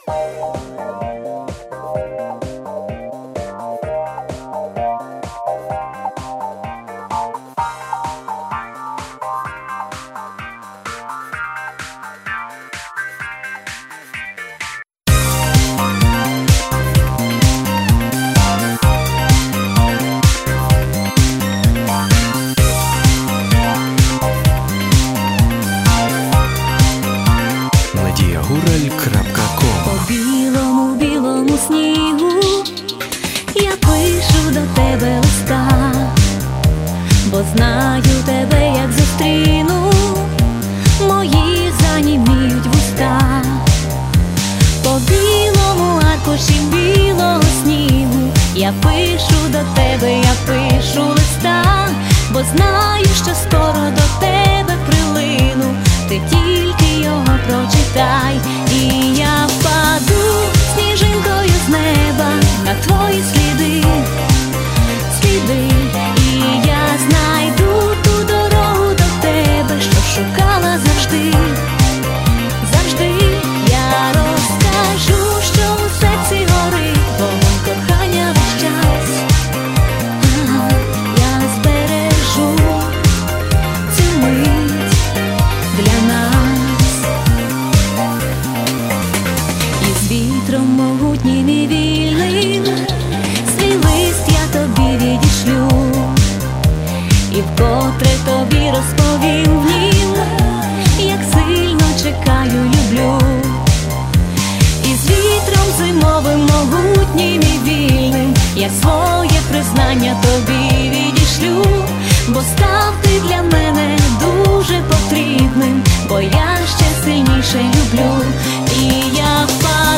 По білому, білому снігу я пишу до тебе листа, бо знаю тебе, як зустріну, мої заніміють вуста. По білому аркуші білого снігу я пишу до тебе, я пишу листа, бо знаю, що скоро до тебе прилину. Ти тільки його прочитай, і я впаду сніжинкою з неба на твої сліди, сліди. І я знайду ту дорогу до тебе, що шукала завжди, завжди. Я розкажу, що у серці горить вогонь кохання весь час. Я збережу цю мить для нас. І з вітром могутнім і вільним свій лист я тобі відішлю, і вкотре тобі розповім в нім, як сильно чекаю, люблю. І з вітром зимовим могутнім і вільним я своє признання тобі відішлю, бо став ти для мене дуже потрібним, бо я ще сильніше люблю. І я впаду